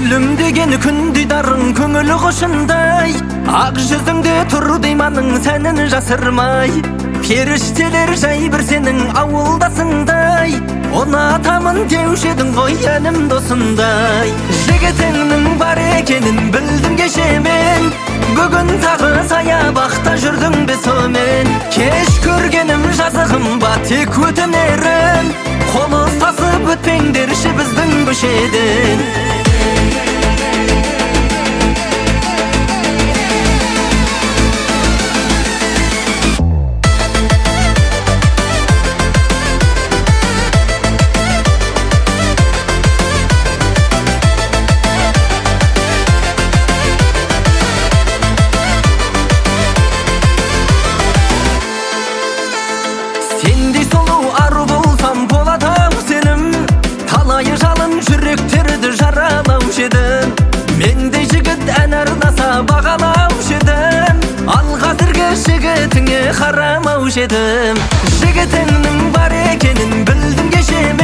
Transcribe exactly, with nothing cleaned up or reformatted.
Гүлім деген күн дидарың көңіл құшындай, ақ жүзіңде тұр дейманың сәнін жасырмай. Періштелер жай бір сенің ауылдасыңдай, ұнатамын деуші едің ғой әнім досымдай. Жігітіңнің бар екенін білдім кеше мен, бүгін тағы саябақта жүрдің бе сомен. Кеш көргенім жазығым ба тек өтінерін, қол ұстасып өтпеңдерші біздің көшеден. Сендей сұлу ару болсам болады-ау сенім, талайы жалын жүректерді жаралаушы едім. Мендей жігіт ән арнаса бағалаушы едім, ал қазіргі жігітіңе қарамаушы едім. Жігітіңнің бар екенін білдім кеше